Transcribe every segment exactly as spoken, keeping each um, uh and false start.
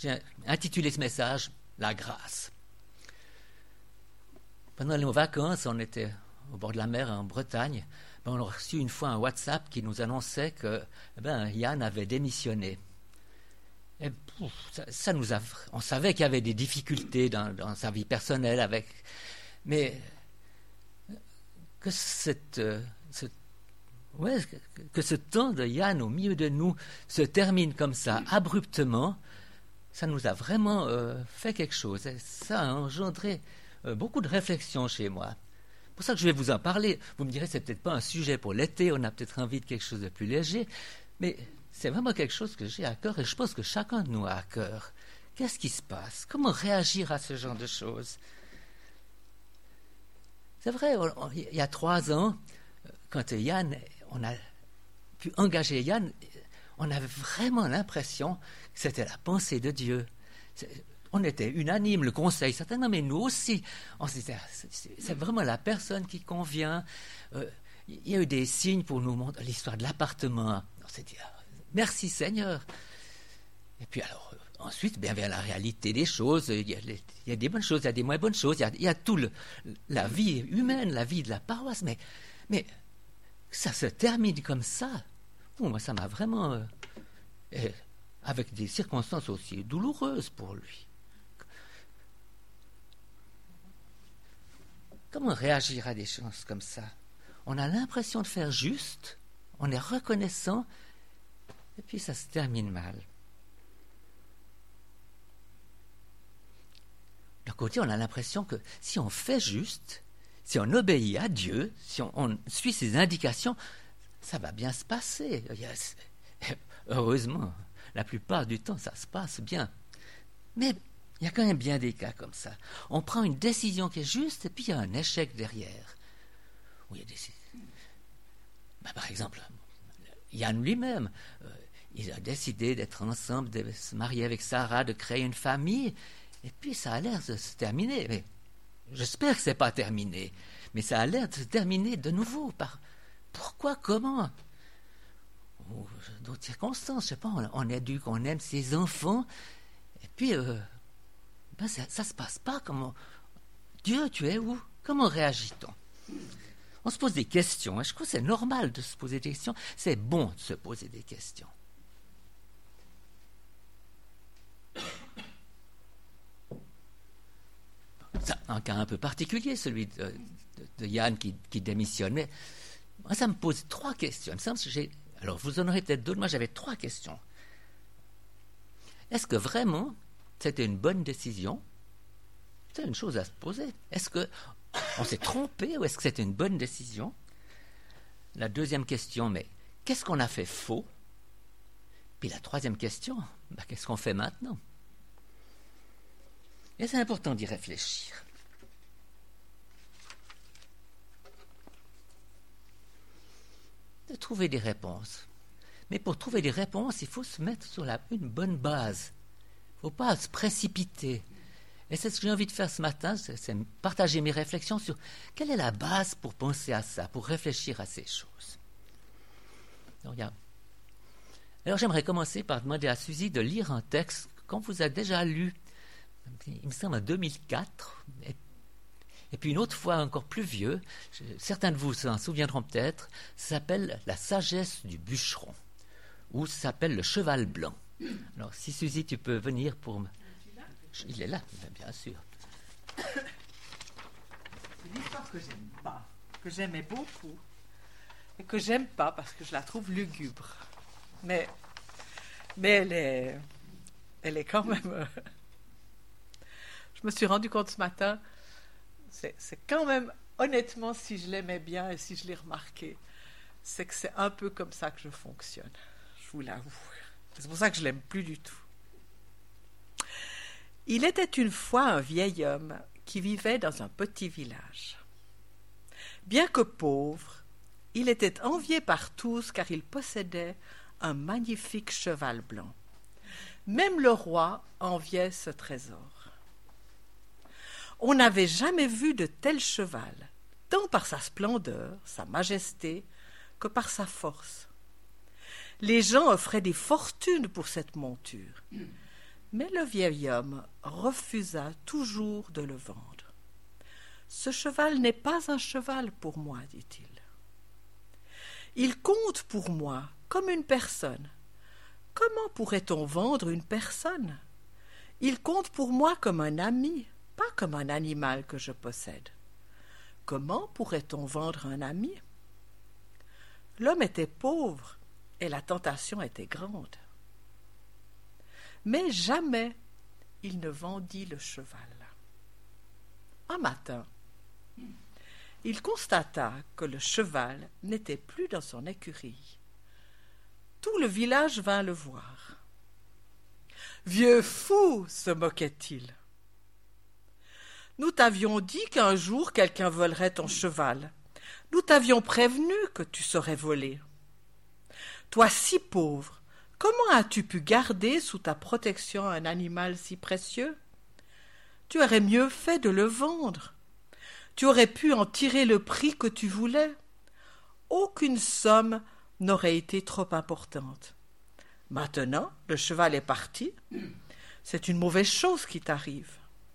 j'ai intitulé ce message « La grâce ». Pendant nos vacances, on était au bord de la mer en Bretagne. Ben, on a reçu une fois un WhatsApp qui nous annonçait que eh ben, Yann avait démissionné. Et, pouf, ça, ça nous a, on savait qu'il y avait des difficultés dans, dans sa vie personnelle, avec, mais que, cette, ce, ouais, que, que ce temps de Yann au milieu de nous se termine comme ça, abruptement, ça nous a vraiment euh, fait quelque chose. Et ça a engendré euh, beaucoup de réflexions chez moi. C'est pour ça que je vais vous en parler. Vous me direz, c'est peut-être pas un sujet pour l'été, on a peut-être envie de quelque chose de plus léger, mais c'est vraiment quelque chose que j'ai à cœur et je pense que chacun de nous a à cœur. Qu'est-ce qui se passe? Comment réagir à ce genre de choses? C'est vrai, on, on, il y a trois ans, quand Yann, on a pu engager Yann, on avait vraiment l'impression que c'était la pensée de Dieu. C'est, on était unanime, le conseil certainement, mais nous aussi. On se disait, c'est, c'est vraiment la personne qui convient. Euh, il y a eu des signes pour nous montrer l'histoire de l'appartement. On s'est dit, merci Seigneur. Et puis alors, ensuite, bien vient la réalité des choses. Il y a, les, il y a des bonnes choses, il y a des moins bonnes choses. Il y a, il y a tout le, la vie humaine, la vie de la paroisse. Mais, mais ça se termine comme ça. Bon, moi, ça m'a vraiment... Euh, et, avec des circonstances aussi douloureuses pour lui. Comment réagir à des choses comme ça? On a l'impression de faire juste, on est reconnaissant, et puis ça se termine mal. D'un côté, on a l'impression que si on fait juste, si on obéit à Dieu, si on, on suit ses indications, ça va bien se passer. Heureusement, la plupart du temps, ça se passe bien. Mais il y a quand même bien des cas comme ça. On prend une décision qui est juste et puis il y a un échec derrière. Où il y a des... ben, par exemple, Yann lui-même, euh, il a décidé d'être ensemble, de se marier avec Sarah, de créer une famille, et puis ça a l'air de se terminer. Mais j'espère que ce n'est pas terminé, mais ça a l'air de se terminer de nouveau. Par... Pourquoi? Comment? Ou d'autres circonstances, je ne sais pas, on, on éduque, on aime ses enfants, et puis... Euh, Ben ça ne se passe pas. Comment... Dieu, tu es où? Comment réagit-on? On se pose des questions. Hein. Je crois que c'est normal de se poser des questions. C'est bon de se poser des questions. C'est un cas un peu particulier, celui de, de, de Yann qui, qui démissionne. Mais moi, ça me pose trois questions. Il me semble que j'ai... Alors, vous en aurez peut-être d'autres. Moi, j'avais trois questions. Est-ce que vraiment... c'était une bonne décision? C'est une chose à se poser. Est-ce qu'on s'est trompé ou est-ce que c'était une bonne décision? La deuxième question, mais qu'est-ce qu'on a fait faux? Puis la troisième question, ben, qu'est-ce qu'on fait maintenant? Et c'est important d'y réfléchir. De trouver des réponses. Mais pour trouver des réponses, il faut se mettre sur la, une bonne base. Il ne faut pas se précipiter. Et c'est ce que j'ai envie de faire ce matin, c'est, c'est partager mes réflexions sur quelle est la base pour penser à ça, pour réfléchir à ces choses. Alors, regarde. Alors j'aimerais commencer par demander à Suzy de lire un texte qu'on vous a déjà lu, il me semble en deux mille quatre, et, et puis une autre fois encore plus vieux, je, certains de vous s'en souviendront peut-être, ça s'appelle « La sagesse du bûcheron » ou ça s'appelle « Le cheval blanc ». Alors, si Suzy, tu peux venir pour me... Il est là, bien sûr. C'est une histoire que j'aime pas, que j'aimais beaucoup, et que j'aime pas parce que je la trouve lugubre. Mais, mais elle est, elle est quand même... Euh, je me suis rendu compte ce matin, c'est, c'est quand même, honnêtement, si je l'aimais bien et si je l'ai remarqué, c'est que c'est un peu comme ça que je fonctionne. Je vous l'avoue. C'est pour ça que je ne l'aime plus du tout. Il était une fois un vieil homme qui vivait dans un petit village. Bien que pauvre, il était envié par tous car il possédait un magnifique cheval blanc. Même le roi enviait ce trésor. On n'avait jamais vu de tel cheval, tant par sa splendeur, sa majesté, que par sa force. Les gens offraient des fortunes pour cette monture. Mais le vieil homme refusa toujours de le vendre. « Ce cheval n'est pas un cheval pour moi, dit-il. Il compte pour moi comme une personne. Comment pourrait-on vendre une personne? Il compte pour moi comme un ami, pas comme un animal que je possède. Comment pourrait-on vendre un ami? » L'homme était pauvre et la tentation était grande. Mais jamais il ne vendit le cheval. Un matin, il constata que le cheval n'était plus dans son écurie. Tout le village vint le voir. « Vieux fou !» se moquait-il. « Nous t'avions dit qu'un jour quelqu'un volerait ton cheval. Nous t'avions prévenu que tu serais volé. Toi si pauvre, comment as-tu pu garder sous ta protection un animal si précieux? Tu aurais mieux fait de le vendre. Tu aurais pu en tirer le prix que tu voulais. Aucune somme n'aurait été trop importante. Maintenant, le cheval est parti. C'est une mauvaise chose qui t'arrive. »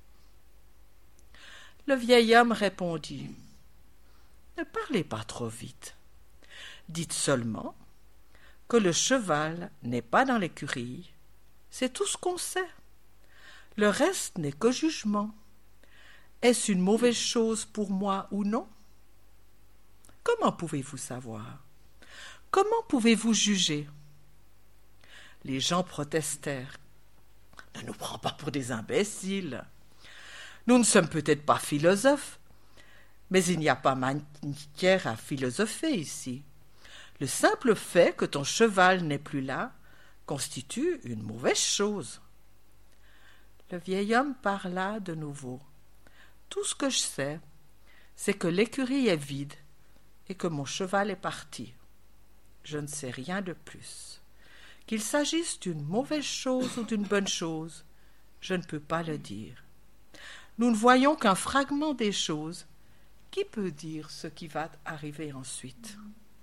Le vieil homme répondit: « Ne parlez pas trop vite. Dites seulement que le cheval n'est pas dans l'écurie. C'est tout ce qu'on sait. Le reste n'est que jugement. Est-ce une mauvaise chose pour moi ou non? Comment pouvez-vous savoir? Comment pouvez-vous juger? » Les gens protestèrent. « Ne nous prends pas pour des imbéciles. Nous ne sommes peut-être pas philosophes, mais il n'y a pas matière à philosopher ici. Le simple fait que ton cheval n'est plus là constitue une mauvaise chose. » Le vieil homme parla de nouveau. « Tout ce que je sais, c'est que l'écurie est vide et que mon cheval est parti. Je ne sais rien de plus. Qu'il s'agisse d'une mauvaise chose ou d'une bonne chose, je ne peux pas le dire. Nous ne voyons qu'un fragment des choses. Qui peut dire ce qui va arriver ensuite? »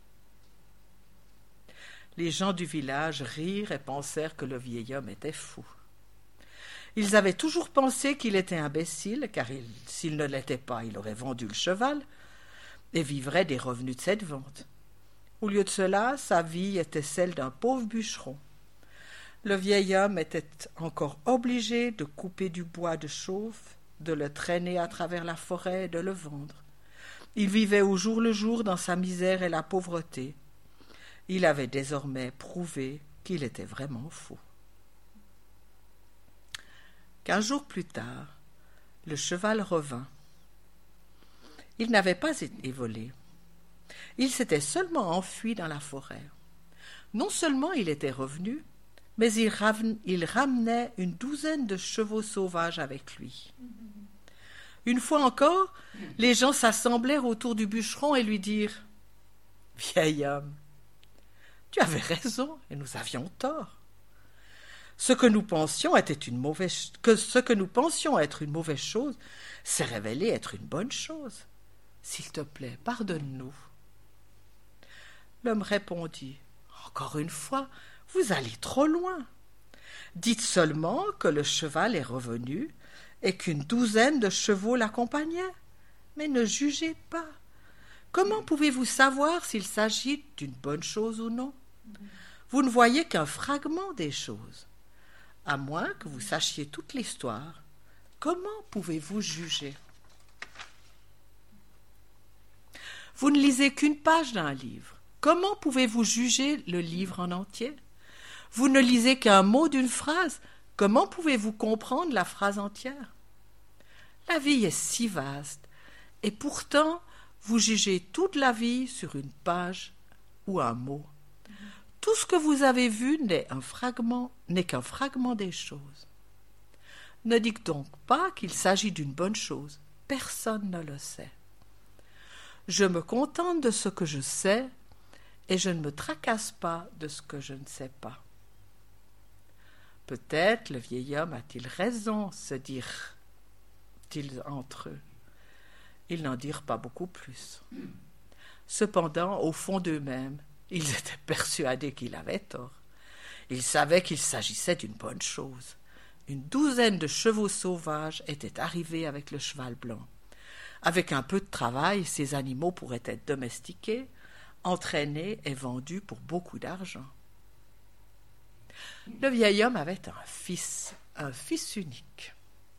Les gens du village rirent et pensèrent que le vieil homme était fou. Ils avaient toujours pensé qu'il était imbécile, car il, s'il ne l'était pas, il aurait vendu le cheval et vivrait des revenus de cette vente. Au lieu de cela, sa vie était celle d'un pauvre bûcheron. Le vieil homme était encore obligé de couper du bois de chauffe, de le traîner à travers la forêt et de le vendre. Il vivait au jour le jour dans sa misère et la pauvreté. Il avait désormais prouvé qu'il était vraiment fou. Quinze jours plus tard, le cheval revint. Il n'avait pas été volé. Il s'était seulement enfui dans la forêt. Non seulement il était revenu, mais il, raven, il ramenait une douzaine de chevaux sauvages avec lui. Une fois encore, les gens s'assemblèrent autour du bûcheron et lui dirent: « Vieil homme, tu avais raison et nous avions tort. Ce que nous pensions était une mauvaise, que ce que nous pensions être une mauvaise chose s'est révélé être une bonne chose. S'il te plaît, pardonne-nous. » L'homme répondit: « Encore une fois, vous allez trop loin. Dites seulement que le cheval est revenu et qu'une douzaine de chevaux l'accompagnaient, mais ne jugez pas. Comment pouvez-vous savoir s'il s'agit d'une bonne chose ou non? Vous ne voyez qu'un fragment des choses. À moins que vous sachiez toute l'histoire, comment pouvez-vous juger? Vous ne lisez qu'une page d'un livre. Comment pouvez-vous juger le livre en entier? Vous ne lisez qu'un mot d'une phrase. Comment pouvez-vous comprendre la phrase entière? La vie est si vaste, et pourtant vous jugez toute la vie sur une page ou un mot. Tout ce que vous avez vu n'est un fragment, n'est qu'un fragment des choses. Ne dites donc pas qu'il s'agit d'une bonne chose. Personne ne le sait. Je me contente de ce que je sais et je ne me tracasse pas de ce que je ne sais pas. Peut-être le vieil homme a-t-il raison, se dirent-ils entre eux. Ils n'en dirent pas beaucoup plus. Cependant, au fond d'eux-mêmes, ils étaient persuadés qu'il avait tort. Ils savaient qu'il s'agissait d'une bonne chose. une douzaine de chevaux sauvages étaient arrivés avec le cheval blanc. Avec un peu de travail, ces animaux pourraient être domestiqués, entraînés et vendus pour beaucoup d'argent. Le vieil homme avait un fils, un fils unique.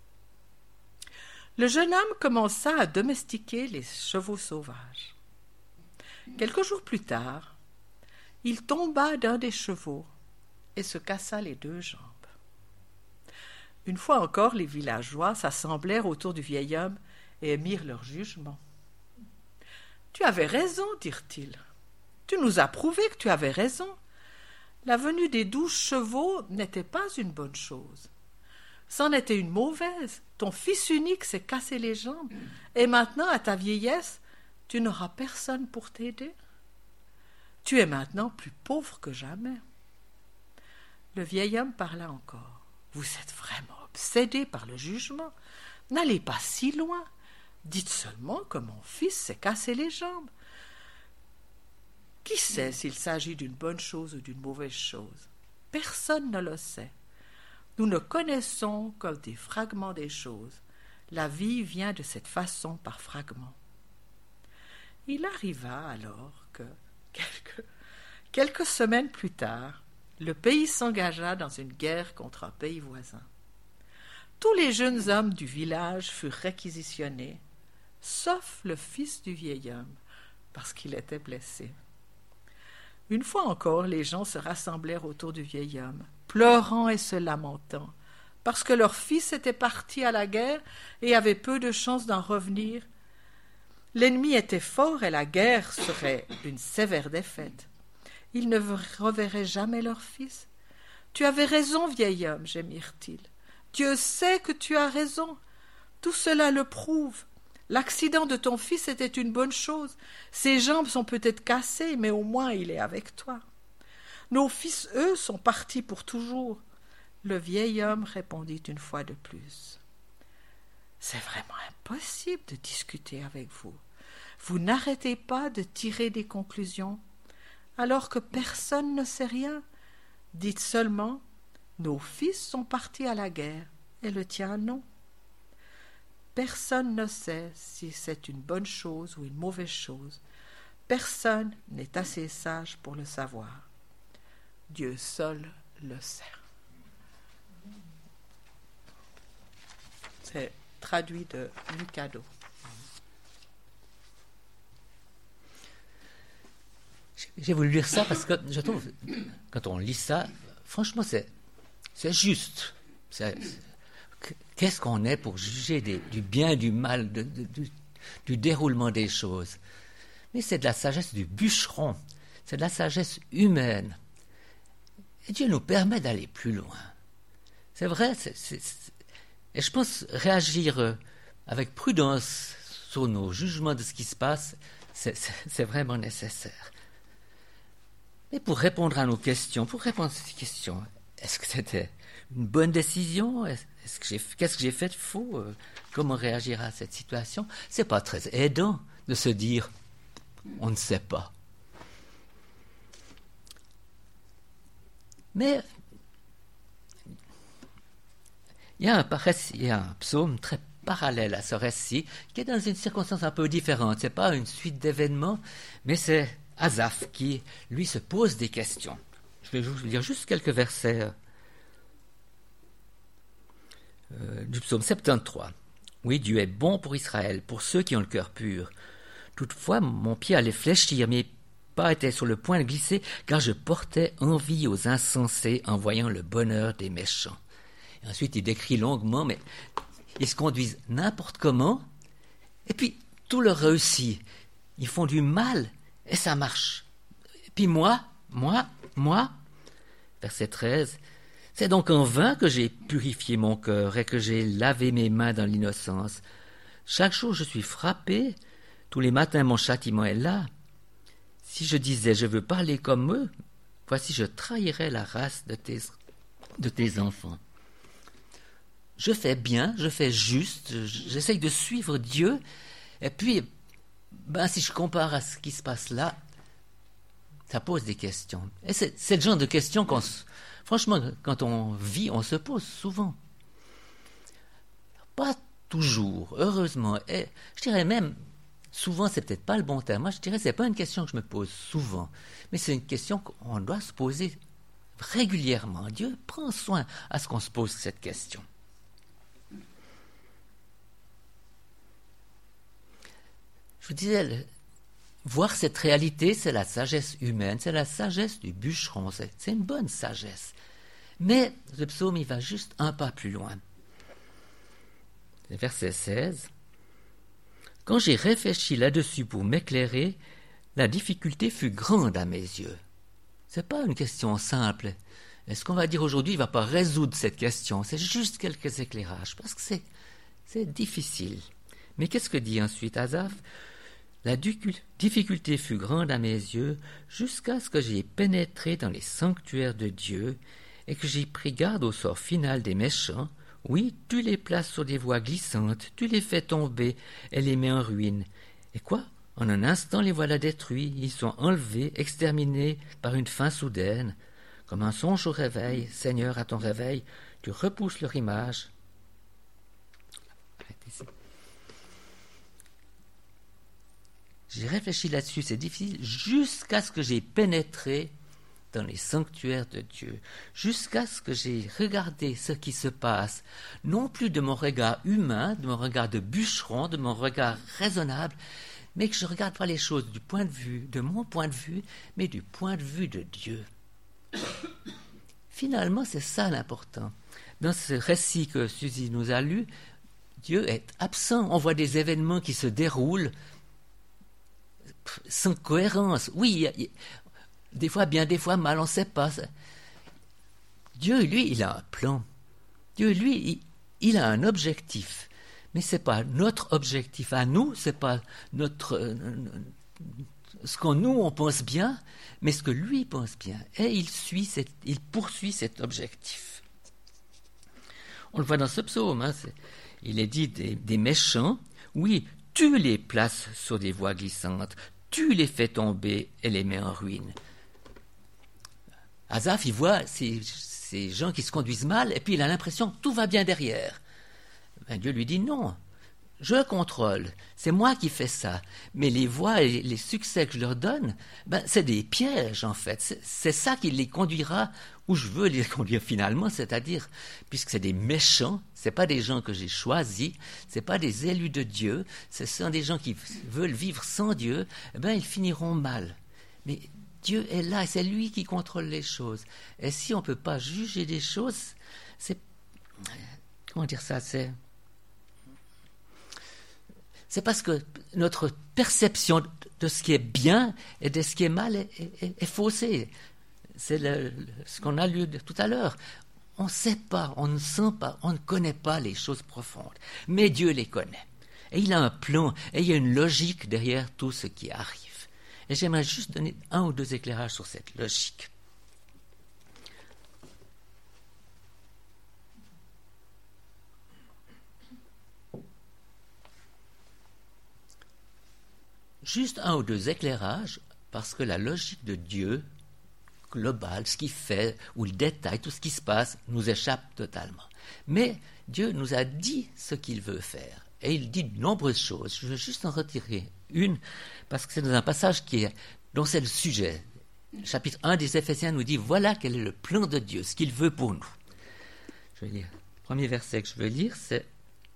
Le jeune homme commença à domestiquer les chevaux sauvages. Quelques jours plus tard, il tomba d'un des chevaux et se cassa les deux jambes. Une fois encore, les villageois s'assemblèrent autour du vieil homme et émirent leur jugement. « Tu avais raison, dirent-ils. Tu nous as prouvé que tu avais raison. La venue des douze chevaux n'était pas une bonne chose. C'en était une mauvaise. Ton fils unique s'est cassé les jambes, et maintenant, à ta vieillesse, tu n'auras personne pour t'aider. Tu es maintenant plus pauvre que jamais. » Le vieil homme parla encore. « Vous êtes vraiment obsédé par le jugement. N'allez pas si loin. Dites seulement que mon fils s'est cassé les jambes. Qui sait s'il s'agit d'une bonne chose ou d'une mauvaise chose? Personne ne le sait. Nous ne connaissons que des fragments des choses. La vie vient de cette façon par fragments. » Il arriva alors que, quelques, quelques semaines plus tard, le pays s'engagea dans une guerre contre un pays voisin. Tous les jeunes hommes du village furent réquisitionnés, sauf le fils du vieil homme, parce qu'il était blessé. Une fois encore, les gens se rassemblèrent autour du vieil homme, pleurant et se lamentant, parce que leur fils était parti à la guerre et avait peu de chance d'en revenir. L'ennemi était fort et la guerre serait une sévère défaite. Ils ne reverraient jamais leur fils. « Tu avais raison, vieil homme, » gémirent-ils. « Dieu sait que tu as raison. Tout cela le prouve. L'accident de ton fils était une bonne chose. Ses jambes sont peut-être cassées, mais au moins il est avec toi. Nos fils, eux, sont partis pour toujours. » Le vieil homme répondit une fois de plus. « C'est vraiment impossible de discuter avec vous. Vous n'arrêtez pas de tirer des conclusions, alors que personne ne sait rien. Dites seulement, nos fils sont partis à la guerre, et le tien non. Personne ne sait si c'est une bonne chose ou une mauvaise chose. Personne n'est assez sage pour le savoir. Dieu seul le sait. » C'est traduit de Lucado. J'ai voulu lire ça parce que je trouve, quand on lit ça, franchement, c'est, c'est juste. C'est, qu'est-ce qu'on est pour juger des, du bien et du mal, de, de, du, du déroulement des choses? Mais c'est de la sagesse du bûcheron, c'est de la sagesse humaine. Et Dieu nous permet d'aller plus loin. C'est vrai, c'est, c'est, c'est, et je pense réagir avec prudence sur nos jugements de ce qui se passe, c'est, c'est, c'est vraiment nécessaire. Mais pour répondre à nos questions, pour répondre à ces questions, est-ce que c'était une bonne décision? Est-ce que j'ai, qu'est-ce que j'ai fait de faux? Comment réagir à cette situation? C'est pas très aidant de se dire on ne sait pas. Mais il y a un, il y a un psaume très parallèle à ce récit qui est dans une circonstance un peu différente. C'est pas une suite d'événements, mais c'est Asaph qui, lui, se pose des questions. Je vais vous lire juste quelques versets euh, du psaume soixante-treize. « Oui, Dieu est bon pour Israël, pour ceux qui ont le cœur pur. Toutefois, mon pied allait fléchir, mes pas étaient sur le point de glisser, car je portais envie aux insensés en voyant le bonheur des méchants. » Et ensuite, il décrit longuement, mais ils se conduisent n'importe comment, et puis tout leur réussit. Ils font du mal, et ça marche. Et puis moi, moi, moi, verset treize, « C'est donc en vain que j'ai purifié mon cœur et que j'ai lavé mes mains dans l'innocence. Chaque jour je suis frappé, tous les matins mon châtiment est là. Si je disais, je veux parler comme eux, voici je trahirais la race de tes, de tes enfants. Je fais bien, je fais juste, j'essaye de suivre Dieu, et puis, ben, si je compare à ce qui se passe là, ça pose des questions. Et c'est, c'est le genre de questions qu'on, franchement, quand on vit, on se pose souvent. Pas toujours, heureusement. Et je dirais même, souvent, c'est peut-être pas le bon terme. Moi, je dirais, c'est pas une question que je me pose souvent, mais c'est une question qu'on doit se poser régulièrement. Dieu prend soin à ce qu'on se pose cette question. Je vous disais, le, voir cette réalité, c'est la sagesse humaine, c'est la sagesse du bûcheron, c'est, c'est une bonne sagesse. Mais le psaume, il va juste un pas plus loin. Verset seize. « Quand j'ai réfléchi là-dessus pour m'éclairer, la difficulté fut grande à mes yeux. » Ce n'est pas une question simple. Est-ce qu'on va dire aujourd'hui, il ne va pas résoudre cette question? C'est juste quelques éclairages, parce que c'est, c'est difficile. Mais qu'est-ce que dit ensuite Asaph? La difficulté fut grande à mes yeux jusqu'à ce que j'y ai pénétré dans les sanctuaires de Dieu et que j'y pris garde au sort final des méchants. Oui, tu les places sur des voies glissantes, tu les fais tomber et les mets en ruine. Et quoi? En un instant, les voilà détruits, ils sont enlevés, exterminés par une fin soudaine. Comme un songe au réveil, Seigneur, à ton réveil, tu repousses leur image. J'ai réfléchi là-dessus, c'est difficile, jusqu'à ce que j'ai pénétré dans les sanctuaires de Dieu, jusqu'à ce que j'ai regardé ce qui se passe, non plus de mon regard humain, de mon regard de bûcheron, de mon regard raisonnable, mais que je ne regarde pas les choses du point de vue, de mon point de vue, mais du point de vue de Dieu. Finalement, c'est ça l'important. Dans ce récit que Suzy nous a lu, Dieu est absent. On voit des événements qui se déroulent sans cohérence. Oui, des fois bien, des fois mal, on ne sait pas. Dieu, lui, il a un plan. Dieu, lui, il, il a un objectif. Mais ce n'est pas notre objectif à nous, ce n'est pas notre, euh, ce qu'on nous, on pense bien, mais ce que lui pense bien. Et il, suit cette, il poursuit cet objectif. On le voit dans ce psaume. Hein, c'est, il est dit des, des méchants, oui, tu les places sur des voies glissantes, tu les fais tomber et les mets en ruine. Asaph, il voit ces, ces gens qui se conduisent mal, et puis il a l'impression que tout va bien derrière. Ben, Dieu lui dit non, je contrôle, c'est moi qui fais ça, mais les voies et les succès que je leur donne, ben, c'est des pièges en fait, c'est, c'est ça qui les conduira où je veux les conduire finalement, c'est-à-dire, puisque c'est des méchants, ce n'est pas des gens que j'ai choisis, ce n'est pas des élus de Dieu, ce sont des gens qui veulent vivre sans Dieu, eh ben, ils finiront mal. Mais Dieu est là et c'est lui qui contrôle les choses. Et si on ne peut pas juger des choses, c'est... Comment dire ça? C'est... C'est parce que notre perception de ce qui est bien et de ce qui est mal est, est, est faussée. C'est le, le, ce qu'on a lu tout à l'heure. On ne sait pas, on ne sent pas, on ne connaît pas les choses profondes. Mais Dieu les connaît. Et il a un plan, et il y a une logique derrière tout ce qui arrive. Et j'aimerais juste donner un ou deux éclairages sur cette logique. Juste un ou deux éclairages, parce que la logique de Dieu, globale, ce qu'il fait, ou le détail, tout ce qui se passe, nous échappe totalement. Mais Dieu nous a dit ce qu'il veut faire. Et il dit de nombreuses choses. Je veux juste en retirer une, parce que c'est dans un passage qui est, dont c'est le sujet. Le chapitre un des Éphésiens nous dit, voilà quel est le plan de Dieu, ce qu'il veut pour nous. Je vais lire. Le premier verset que je veux lire, c'est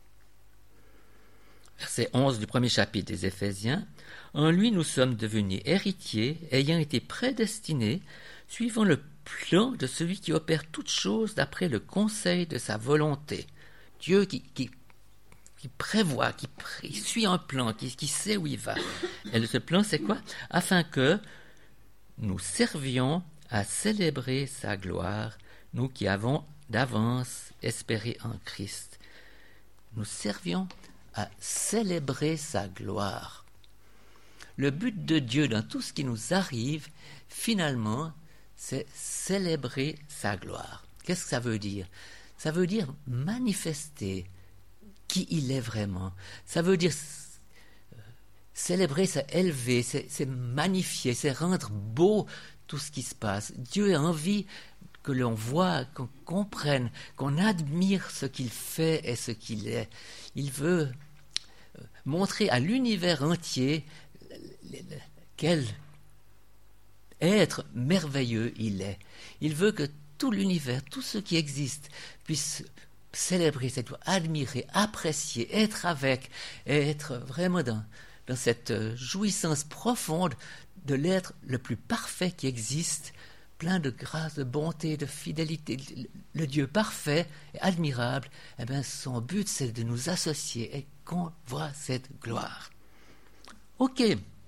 verset onze du premier chapitre des Éphésiens. En lui, nous sommes devenus héritiers, ayant été prédestinés, suivant le plan de celui qui opère toutes choses d'après le conseil de sa volonté. Dieu qui, qui, qui prévoit, qui, qui suit un plan, qui, qui sait où il va. Et ce plan, c'est quoi? Afin que nous servions à célébrer sa gloire, nous qui avons d'avance espéré en Christ. Nous servions à célébrer sa gloire. Le but de Dieu dans tout ce qui nous arrive, finalement, c'est célébrer sa gloire. Qu'est-ce que ça veut dire? Ça veut dire manifester qui il est vraiment. Ça veut dire célébrer, c'est élever, c'est, c'est magnifier, c'est rendre beau tout ce qui se passe. Dieu a envie que l'on voit, qu'on comprenne, qu'on admire ce qu'il fait et ce qu'il est. Il veut montrer à l'univers entier quel être merveilleux il est. Il veut que tout l'univers, tout ce qui existe, puisse célébrer cette joie, admirer, apprécier, être avec, et être vraiment dans, dans cette jouissance profonde de l'être le plus parfait qui existe, plein de grâce, de bonté, de fidélité, le Dieu parfait et admirable. Eh bien, son but, c'est de nous associer et qu'on voit cette gloire. Ok.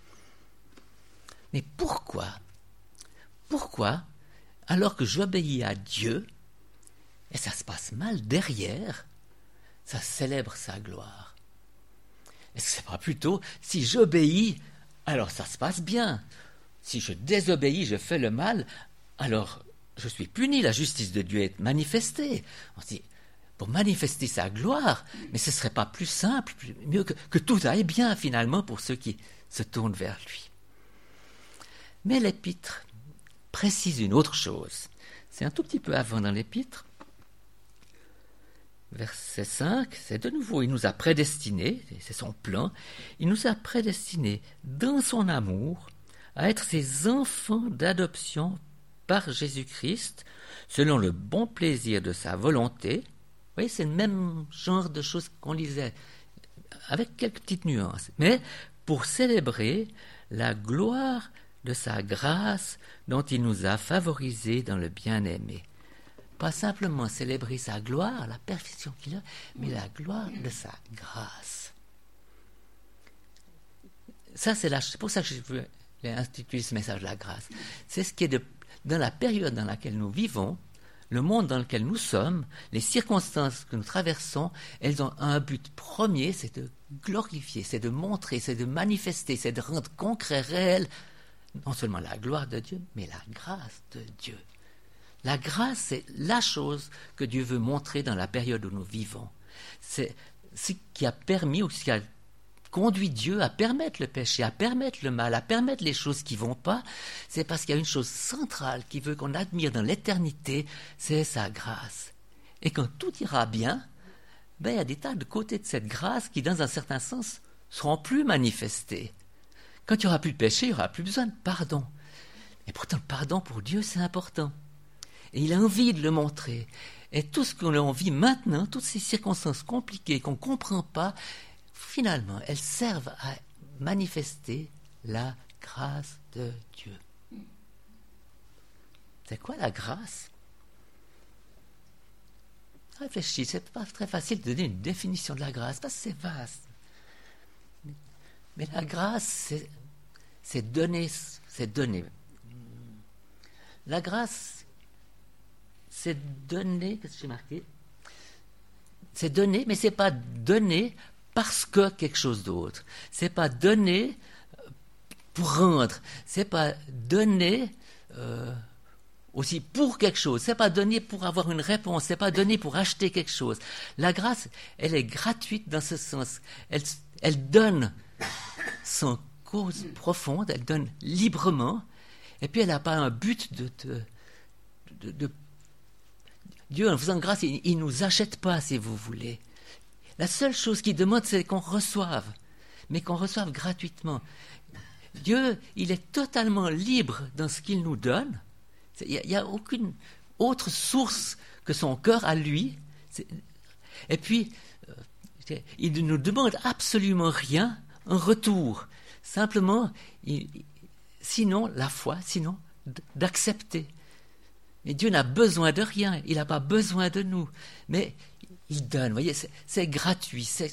Mais pourquoi Pourquoi, alors que j'obéis à Dieu, et ça se passe mal derrière, ça célèbre sa gloire? Est-ce que c'est pas plutôt, si j'obéis, alors ça se passe bien. Si je désobéis, je fais le mal, alors je suis puni, la justice de Dieu est manifestée. On se dit, pour manifester sa gloire, mais ce ne serait pas plus simple, plus, mieux que, que tout aille bien finalement pour ceux qui se tournent vers lui. Mais l'Épître précise une autre chose. C'est un tout petit peu avant dans l'Épître. Verset cinq, c'est de nouveau, il nous a prédestinés, c'est son plan, il nous a prédestinés dans son amour à être ses enfants d'adoption par Jésus-Christ, selon le bon plaisir de sa volonté. Vous voyez, c'est le même genre de choses qu'on lisait, avec quelques petites nuances, mais pour célébrer la gloire de sa grâce dont il nous a favorisés dans le bien-aimé. Pas simplement célébrer sa gloire, la perfection qu'il a, mais la gloire de sa grâce. Ça, c'est, la, c'est pour ça que je veux instituer ce message de la grâce. C'est ce qui est de, dans la période dans laquelle nous vivons, le monde dans lequel nous sommes, les circonstances que nous traversons, elles ont un but premier, c'est de glorifier, c'est de montrer, c'est de manifester, c'est de rendre concret, réel, non seulement la gloire de Dieu, mais la grâce de Dieu. La grâce, c'est la chose que Dieu veut montrer dans la période où nous vivons. C'est ce qui a permis ou ce qui a conduit Dieu à permettre le péché, à permettre le mal, à permettre les choses qui ne vont pas. C'est parce qu'il y a une chose centrale qui veut qu'on admire dans l'éternité, c'est sa grâce. Et quand tout ira bien, ben, il y a des tas de côtés de cette grâce qui, dans un certain sens, seront plus manifestés. Quand il n'y aura plus de péché, il n'y aura plus besoin de pardon. Et pourtant, le pardon pour Dieu, c'est important. Et il a envie de le montrer. Et tout ce que l'on vit maintenant, toutes ces circonstances compliquées qu'on ne comprend pas, finalement, elles servent à manifester la grâce de Dieu. C'est quoi la grâce? Réfléchis, c'est pas très facile de donner une définition de la grâce, parce que c'est vaste. Mais, mais la grâce, c'est, c'est donner, c'est donner. La grâce, c'est donner, qu'est-ce que j'ai marqué? C'est donner, mais c'est pas donner parce que quelque chose d'autre. C'est pas donner pour rendre. C'est pas donner euh, aussi pour quelque chose. C'est pas donner pour avoir une réponse. C'est pas donner pour acheter quelque chose. La grâce, elle est gratuite dans ce sens. Elle, elle donne sans cause profonde. Elle donne librement. Et puis elle n'a pas un but de, de, de, de Dieu, en faisant grâce, il ne nous achète pas, si vous voulez. La seule chose qu'il demande, c'est qu'on reçoive, mais qu'on reçoive gratuitement. Dieu, il est totalement libre dans ce qu'il nous donne. Il n'y a, a aucune autre source que son cœur à lui. C'est, et puis, euh, il ne nous demande absolument rien en retour. Simplement, il, sinon, la foi, sinon, d'accepter. Mais Dieu n'a besoin de rien, il n'a pas besoin de nous, mais il donne, vous voyez, c'est, c'est gratuit, c'est,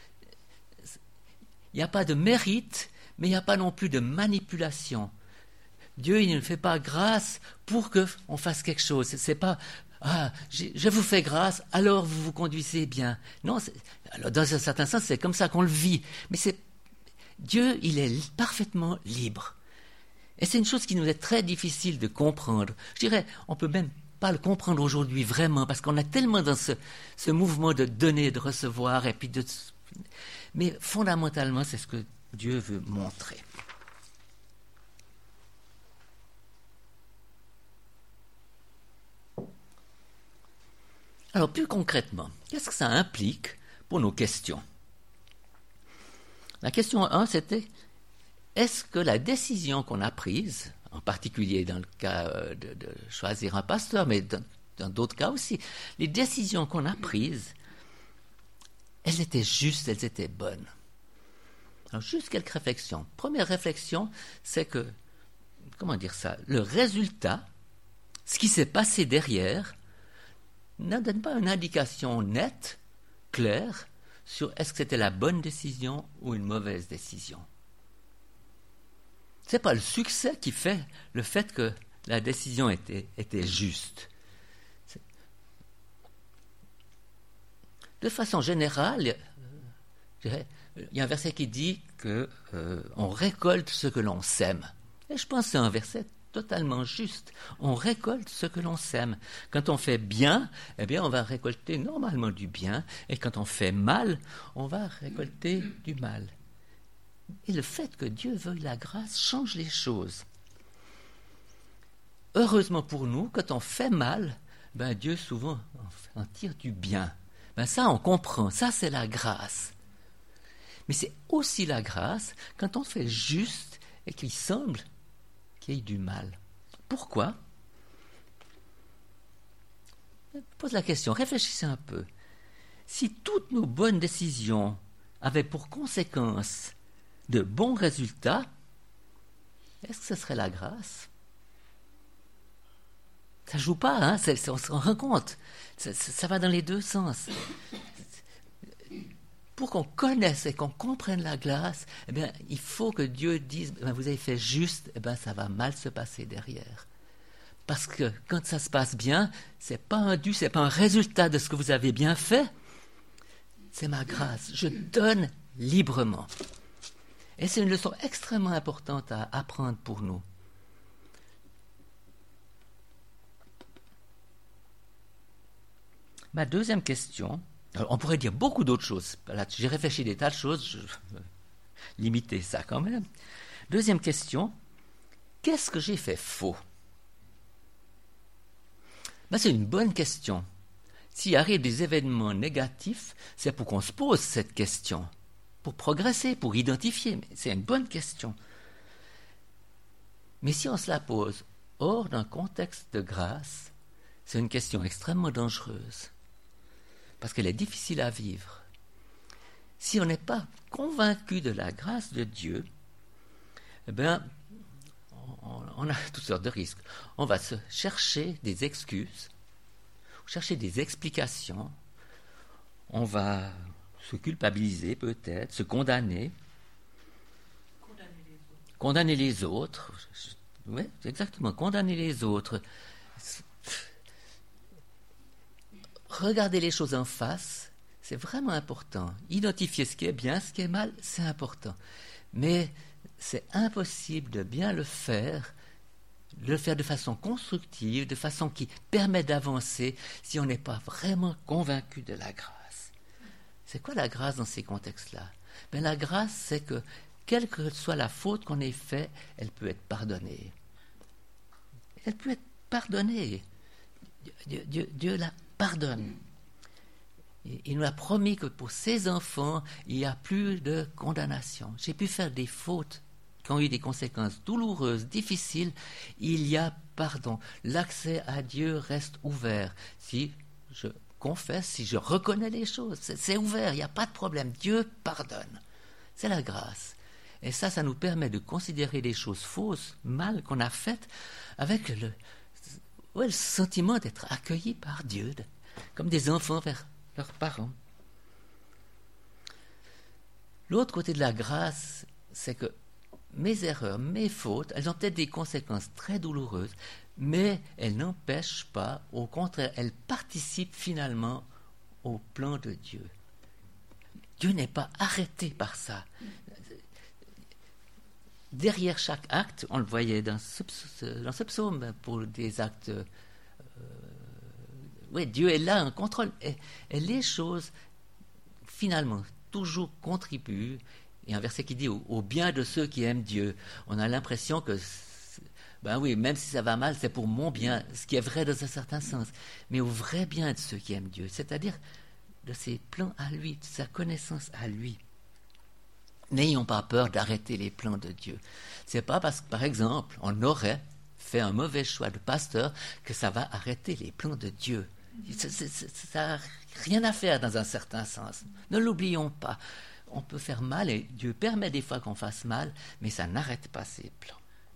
il n'y a pas de mérite, mais il n'y a pas non plus de manipulation. Dieu, il ne fait pas grâce pour qu'on fasse quelque chose, c'est pas, ah, je vous fais grâce, alors vous vous conduisez bien. Non, c'est, alors dans un certain sens, c'est comme ça qu'on le vit, mais c'est, Dieu, il est parfaitement libre. Et c'est une chose qui nous est très difficile de comprendre. Je dirais, on ne peut même pas le comprendre aujourd'hui vraiment, parce qu'on est tellement dans ce, ce mouvement de donner, de recevoir, et puis de... Mais fondamentalement, c'est ce que Dieu veut montrer. Alors, plus concrètement, qu'est-ce que ça implique pour nos questions? La question un, c'était, est-ce que la décision qu'on a prise, en particulier dans le cas de, de choisir un pasteur, mais dans, dans d'autres cas aussi, les décisions qu'on a prises, elles étaient justes, elles étaient bonnes. Alors, juste quelques réflexions. Première réflexion, c'est que, comment dire ça, le résultat, ce qui s'est passé derrière, ne donne pas une indication nette, claire, sur est-ce que c'était la bonne décision ou une mauvaise décision. Ce n'est pas le succès qui fait le fait que la décision était, était juste. C'est... De façon générale, je dirais, il y a un verset qui dit qu'on euh, récolte ce que l'on sème. Et je pense que c'est un verset totalement juste. On récolte ce que l'on sème. Quand on fait bien, eh bien, on va récolter normalement du bien. Et quand on fait mal, on va récolter du mal. Et le fait que Dieu veuille la grâce change les choses. Heureusement pour nous, quand on fait mal, ben Dieu souvent en tire du bien. Ben ça, on comprend. Ça, c'est la grâce. Mais c'est aussi la grâce quand on fait juste et qu'il semble qu'il y ait du mal. Pourquoi? Je pose la question, réfléchissez un peu. Si toutes nos bonnes décisions avaient pour conséquence de bons résultats, est-ce que ce serait la grâce? Ça ne joue pas, hein? C'est, c'est, on se rend compte. Ça, ça, ça va dans les deux sens. Pour qu'on connaisse et qu'on comprenne la grâce, eh bien, il faut que Dieu dise, eh bien, vous avez fait juste, eh bien, ça va mal se passer derrière. Parce que quand ça se passe bien, ce n'est pas un dû, ce n'est pas un résultat de ce que vous avez bien fait. C'est ma grâce. Je donne librement. Et c'est une leçon extrêmement importante à apprendre pour nous. Ma deuxième question, alors, on pourrait dire beaucoup d'autres choses. Là, j'ai réfléchi des tas de choses, je vais limiter ça quand même. Deuxième question, qu'est-ce que j'ai fait faux? Ben, c'est une bonne question. S'il arrive des événements négatifs, c'est pour qu'on se pose cette question, pour progresser, pour identifier. Mais c'est une bonne question. Mais si on se la pose hors d'un contexte de grâce, c'est une question extrêmement dangereuse. Parce qu'elle est difficile à vivre. Si on n'est pas convaincu de la grâce de Dieu, eh bien, on, on a toutes sortes de risques. On va se chercher des excuses, chercher des explications, on va se culpabiliser peut-être, se condamner. Condamner les autres. Condamner les autres. Oui, exactement, condamner les autres. Regarder les choses en face, c'est vraiment important. Identifier ce qui est bien, ce qui est mal, c'est important. Mais c'est impossible de bien le faire, de le faire de façon constructive, de façon qui permet d'avancer, si on n'est pas vraiment convaincu de la grâce. C'est quoi la grâce dans ces contextes-là? Ben, la grâce, c'est que, quelle que soit la faute qu'on ait faite, elle peut être pardonnée. Elle peut être pardonnée. Dieu, Dieu, Dieu la pardonne. Il nous a promis que pour ses enfants, il n'y a plus de condamnation. J'ai pu faire des fautes qui ont eu des conséquences douloureuses, difficiles. Il y a pardon. L'accès à Dieu reste ouvert. Si je confesse, si je reconnais les choses, c'est, c'est ouvert, il n'y a pas de problème. Dieu pardonne. C'est la grâce. Et ça, ça nous permet de considérer les choses fausses, mal qu'on a faites, avec le, ouais, le sentiment d'être accueillis par Dieu, de, comme des enfants vers leurs parents. L'autre côté de la grâce, c'est que mes erreurs, mes fautes, elles ont peut-être des conséquences très douloureuses, mais elles n'empêchent pas, au contraire, elles participent finalement au plan de Dieu. Dieu n'est pas arrêté par ça. Derrière chaque acte, on le voyait dans ce, dans ce psaume, pour des actes... Euh, oui, Dieu est là en contrôle. Et, et les choses, finalement, toujours contribuent. Et un verset qui dit au, au bien de ceux qui aiment Dieu. On a l'impression que Ben oui, même si ça va mal, c'est pour mon bien, ce qui est vrai dans un certain sens, mais au vrai bien de ceux qui aiment Dieu, c'est-à-dire de ses plans à lui, de sa connaissance à lui. N'ayons pas peur d'arrêter les plans de Dieu. C'est pas parce que, par exemple, on aurait fait un mauvais choix de pasteur que ça va arrêter les plans de Dieu. Ça, ça, ça n'a rien à faire dans un certain sens. Ne l'oublions pas. On peut faire mal et Dieu permet des fois qu'on fasse mal, mais ça n'arrête pas ses plans.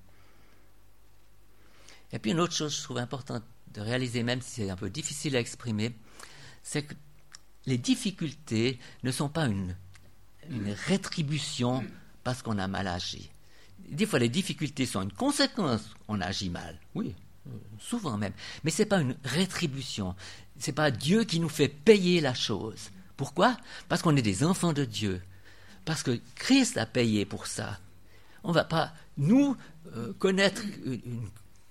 Et puis une autre chose que je trouve importante de réaliser, même si c'est un peu difficile à exprimer, c'est que les difficultés ne sont pas une, une rétribution parce qu'on a mal agi. Des fois, les difficultés sont une conséquence qu'on agit mal, oui, souvent même. Mais ce n'est pas une rétribution. Ce n'est pas Dieu qui nous fait payer la chose. Pourquoi ? Parce qu'on est des enfants de Dieu. Parce que Christ a payé pour ça. On ne va pas, nous, euh, connaître une, une,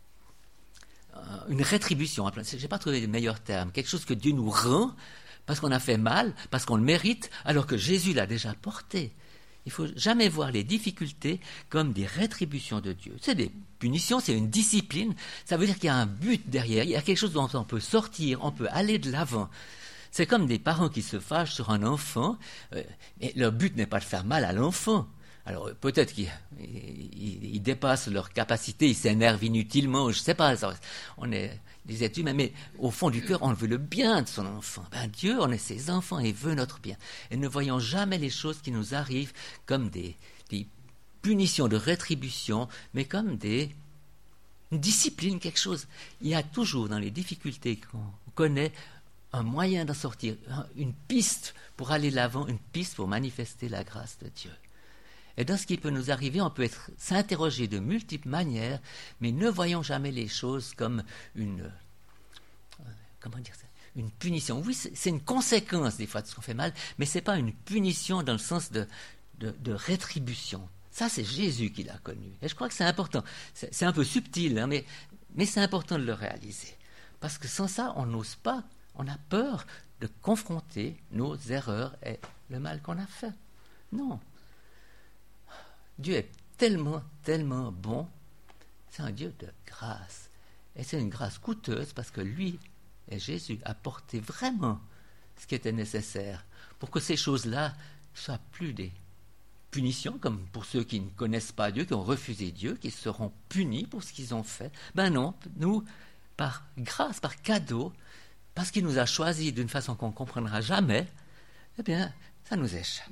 une rétribution. Je n'ai pas trouvé le meilleur terme. Quelque chose que Dieu nous rend parce qu'on a fait mal, parce qu'on le mérite, alors que Jésus l'a déjà porté. Il ne faut jamais voir les difficultés comme des rétributions de Dieu. C'est des punitions, c'est une discipline. Ça veut dire qu'il y a un but derrière, il y a quelque chose dont on peut sortir, on peut aller de l'avant. C'est comme des parents qui se fâchent sur un enfant, euh, et leur but n'est pas de faire mal à l'enfant. Alors peut-être qu'ils ils, ils dépassent leur capacité, ils s'énervent inutilement, je ne sais pas, ça, on est des êtres humains, mais au fond du cœur, on veut le bien de son enfant. Ben, Dieu, on est ses enfants et veut notre bien. Et ne voyons jamais les choses qui nous arrivent comme des, des punitions de rétribution, mais comme des, une discipline, quelque chose. Il y a toujours dans les difficultés qu'on connaît un moyen d'en sortir, une piste pour aller de l'avant, une piste pour manifester la grâce de Dieu. Et dans ce qui peut nous arriver, on peut être, s'interroger de multiples manières, mais ne voyons jamais les choses comme une, euh, comment dire ça, une punition. Oui, c'est, c'est une conséquence des fois de ce qu'on fait mal, mais ce n'est pas une punition dans le sens de, de, de rétribution. Ça, c'est Jésus qui l'a connu. Et je crois que c'est important. C'est, c'est un peu subtil, hein, mais, mais c'est important de le réaliser. Parce que sans ça, on n'ose pas, on a peur de confronter nos erreurs et le mal qu'on a fait. Non. Dieu est tellement, tellement bon. C'est un Dieu de grâce. Et c'est une grâce coûteuse parce que lui et Jésus a porté vraiment ce qui était nécessaire pour que ces choses-là ne soient plus des punitions, comme pour ceux qui ne connaissent pas Dieu, qui ont refusé Dieu, qui seront punis pour ce qu'ils ont fait. Ben non, nous, par grâce, par cadeau, parce qu'il nous a choisis d'une façon qu'on ne comprendra jamais, eh bien, ça nous échappe.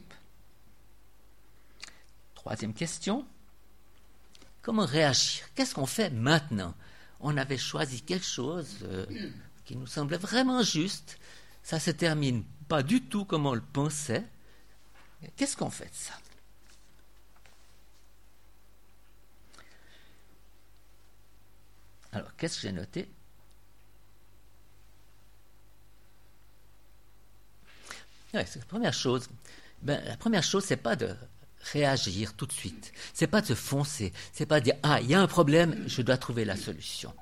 Troisième question, comment réagir ? Qu'est-ce qu'on fait maintenant ? On avait choisi quelque chose euh, qui nous semblait vraiment juste. Ça se termine pas du tout comme on le pensait. Qu'est-ce qu'on fait de ça ? Alors, qu'est-ce que j'ai noté ? Ouais, c'est la première chose. Ben, la première chose, c'est pas de réagir tout de suite. C'est pas de se foncer. C'est pas de dire ah, il y a un problème, je dois trouver la solution.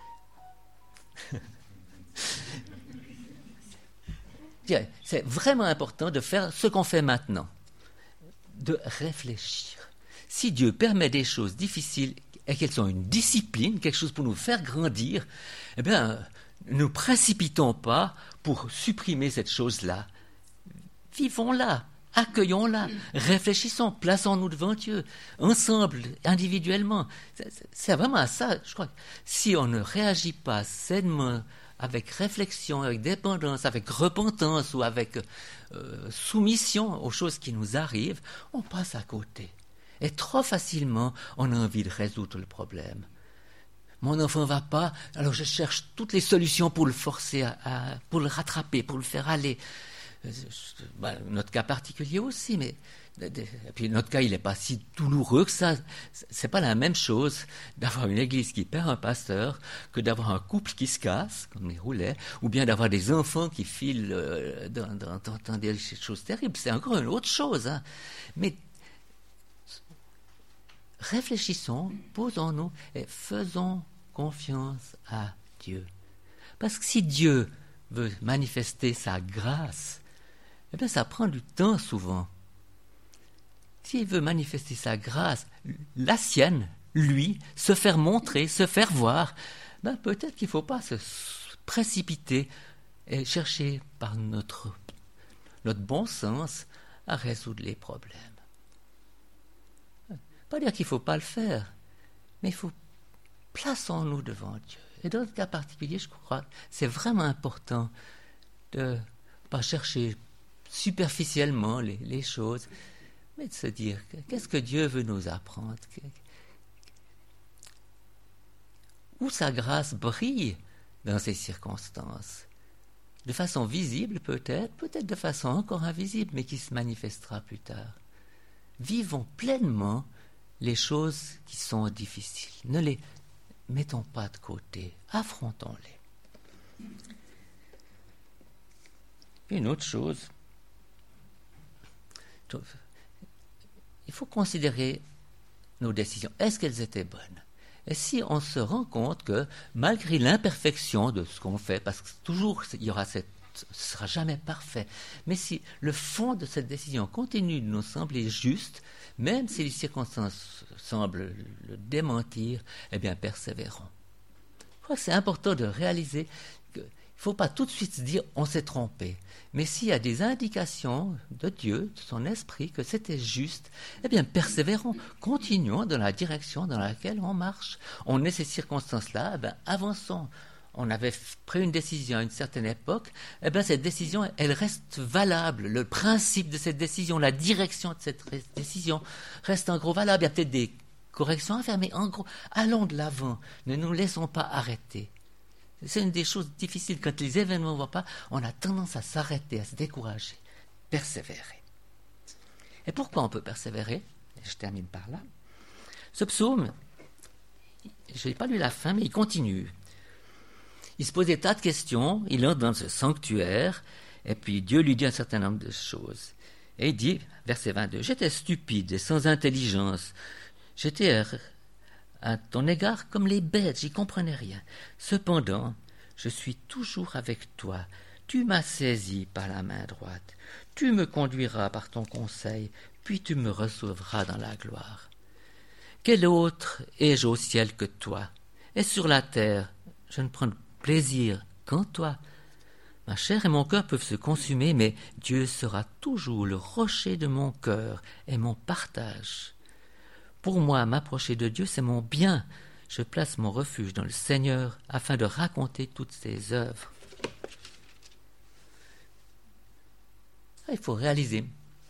C'est vraiment important de faire ce qu'on fait maintenant, de réfléchir. Si Dieu permet des choses difficiles et qu'elles sont une discipline, quelque chose pour nous faire grandir, eh bien, ne nous précipitons pas pour supprimer cette chose-là. Vivons-la. Accueillons-la, réfléchissons, plaçons-nous devant Dieu, ensemble, individuellement. C'est, c'est vraiment à ça, je crois. Si on ne réagit pas sainement, avec réflexion, avec dépendance, avec repentance ou avec euh, soumission aux choses qui nous arrivent, on passe à côté. Et trop facilement, on a envie de résoudre le problème. Mon enfant ne va pas, alors je cherche toutes les solutions pour le forcer, à, à, pour le rattraper, pour le faire aller. Ben, notre cas particulier aussi, mais et puis notre cas il n'est pas si douloureux que ça. C'est pas la même chose d'avoir une église qui perd un pasteur que d'avoir un couple qui se casse comme les roulets, ou bien d'avoir des enfants qui filent euh, dans, dans, dans, dans des choses terribles. C'est encore une autre chose, hein. Mais réfléchissons, posons-nous et faisons confiance à Dieu, parce que si Dieu veut manifester sa grâce, eh bien, ça prend du temps souvent. S'il veut manifester sa grâce, la sienne, lui, se faire montrer, se faire voir, ben peut-être qu'il ne faut pas se précipiter et chercher par notre, notre bon sens à résoudre les problèmes. Pas dire qu'il ne faut pas le faire, mais il faut plaçons-nous devant Dieu. Et dans le cas particulier, je crois que c'est vraiment important de ne pas chercher superficiellement les, les choses, mais de se dire, qu'est-ce que Dieu veut nous apprendre? Où sa grâce brille dans ces circonstances, de façon visible peut-être, peut-être de façon encore invisible, mais qui se manifestera plus tard. Vivons pleinement les choses qui sont difficiles. Ne les mettons pas de côté, affrontons-les. Une autre chose, il faut considérer nos décisions. Est-ce qu'elles étaient bonnes? Et si on se rend compte que, malgré l'imperfection de ce qu'on fait, parce que toujours il y aura cette, ce ne sera jamais parfait, mais si le fond de cette décision continue de nous sembler juste, même si les circonstances semblent le démentir, eh bien, persévérons. Je crois que c'est important de réaliser qu'il ne faut pas tout de suite se dire on s'est trompé. Mais s'il y a des indications de Dieu, de son esprit, que c'était juste, eh bien, persévérons, continuons dans la direction dans laquelle on marche. On est ces circonstances-là, eh bien, avançons. On avait pris une décision à une certaine époque, eh bien, cette décision, elle reste valable. Le principe de cette décision, la direction de cette décision reste en gros valable. Il y a peut-être des corrections à faire, mais en gros, allons de l'avant. Ne nous laissons pas arrêter. C'est une des choses difficiles. Quand les événements ne vont pas, on a tendance à s'arrêter, à se décourager. Persévérer. Et pourquoi on peut persévérer? Je termine par là. Ce psaume, je n'ai pas lu la fin, mais il continue. Il se pose des tas de questions, il entre dans ce sanctuaire, et puis Dieu lui dit un certain nombre de choses. Et il dit, verset vingt-deux, « J'étais stupide et sans intelligence. J'étais à ton égard comme les bêtes, j'y comprenais rien. Cependant, je suis toujours avec toi. Tu m'as saisi par la main droite. Tu me conduiras par ton conseil, puis tu me recevras dans la gloire. Quel autre ai-je au ciel que toi? Et sur la terre, je ne prends plaisir qu'en toi. Ma chair et mon cœur peuvent se consumer, mais Dieu sera toujours le rocher de mon cœur et mon partage. Pour moi, m'approcher de Dieu, c'est mon bien. Je place mon refuge dans le Seigneur afin de raconter toutes ses œuvres. » Il faut réaliser,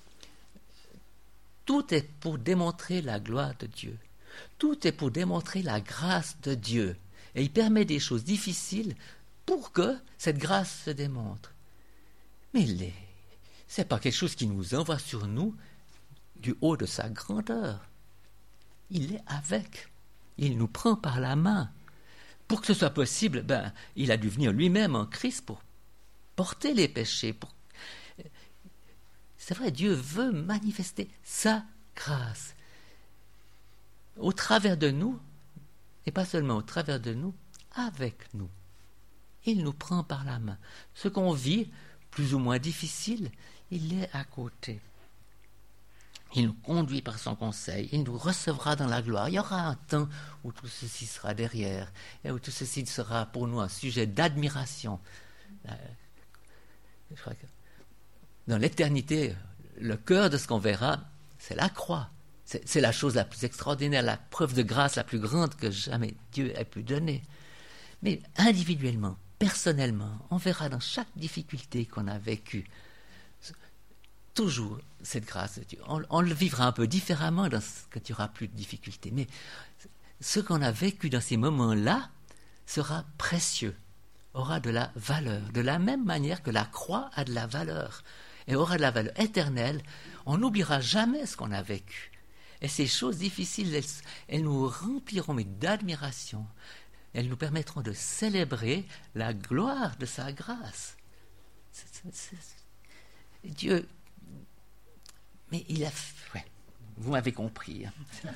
tout est pour démontrer la gloire de Dieu. Tout est pour démontrer la grâce de Dieu. Et il permet des choses difficiles pour que cette grâce se démontre. Mais ce n'est pas quelque chose qui nous envoie sur nous du haut de sa grandeur. Il est avec. Il nous prend par la main. Pour que ce soit possible, ben, il a dû venir lui-même en Christ pour porter les péchés. Pour... C'est vrai, Dieu veut manifester sa grâce au travers de nous, et pas seulement au travers de nous, avec nous. Il nous prend par la main. Ce qu'on vit, plus ou moins difficile, il est à côté. Il nous conduit par son conseil, il nous recevra dans la gloire. Il y aura un temps où tout ceci sera derrière, et où tout ceci sera pour nous un sujet d'admiration. Je crois que dans l'éternité, le cœur de ce qu'on verra, c'est la croix. C'est, c'est la chose la plus extraordinaire, la preuve de grâce la plus grande que jamais Dieu ait pu donner. Mais individuellement, personnellement, on verra dans chaque difficulté qu'on a vécue, toujours cette grâce de Dieu. On, on le vivra un peu différemment dans ce, quand il n'y aura plus de difficultés. Mais ce qu'on a vécu dans ces moments-là sera précieux, aura de la valeur, de la même manière que la croix a de la valeur et aura de la valeur éternelle. On n'oubliera jamais ce qu'on a vécu. Et ces choses difficiles, elles, elles nous rempliront mais d'admiration. Elles nous permettront de célébrer la gloire de sa grâce. C'est, c'est, c'est... Dieu... Mais il a... Ouais, vous m'avez compris. Hein.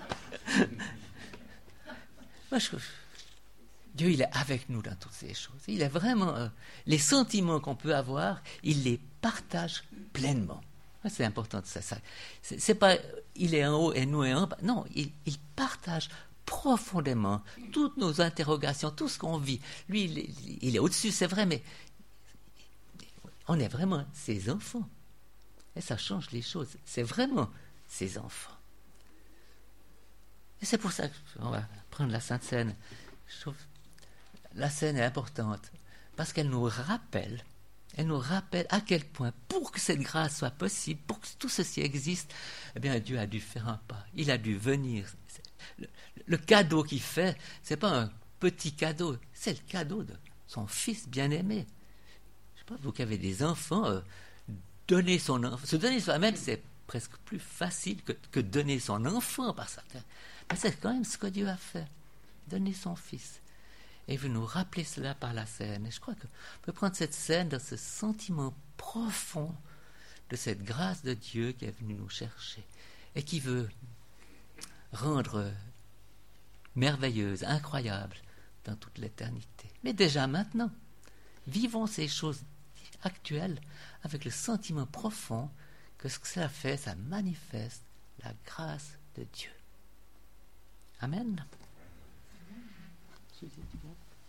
Moi, je... Dieu, il est avec nous dans toutes ces choses. Il est vraiment... Euh, les sentiments qu'on peut avoir, il les partage pleinement. C'est important, ça. ça. C'est, c'est pas il est en haut et nous est en bas. Non, il, il partage profondément toutes nos interrogations, tout ce qu'on vit. Lui, il est, il est au-dessus, c'est vrai, mais on est vraiment ses enfants. Et ça change les choses. C'est vraiment ses enfants. Et c'est pour ça qu'on va prendre la Sainte Seine. Je trouve la scène est importante parce qu'elle nous rappelle, elle nous rappelle à quel point, pour que cette grâce soit possible, pour que tout ceci existe, eh bien Dieu a dû faire un pas. Il a dû venir. Le, le cadeau qu'il fait, c'est pas un petit cadeau, c'est le cadeau de son Fils bien-aimé. Je sais pas, vous qui avez des enfants, euh, donner son enfant, se donner soi-même, c'est presque plus facile que, que donner son enfant par certains. Mais c'est quand même ce que Dieu a fait, donner son Fils. Et il veut nous rappeler cela par la scène. Et je crois qu'on peut prendre cette scène dans ce sentiment profond de cette grâce de Dieu qui est venue nous chercher et qui veut rendre merveilleuse, incroyable dans toute l'éternité. Mais déjà maintenant, vivons ces choses actuelles avec le sentiment profond que ce que ça fait, ça manifeste la grâce de Dieu. Amen. Amen.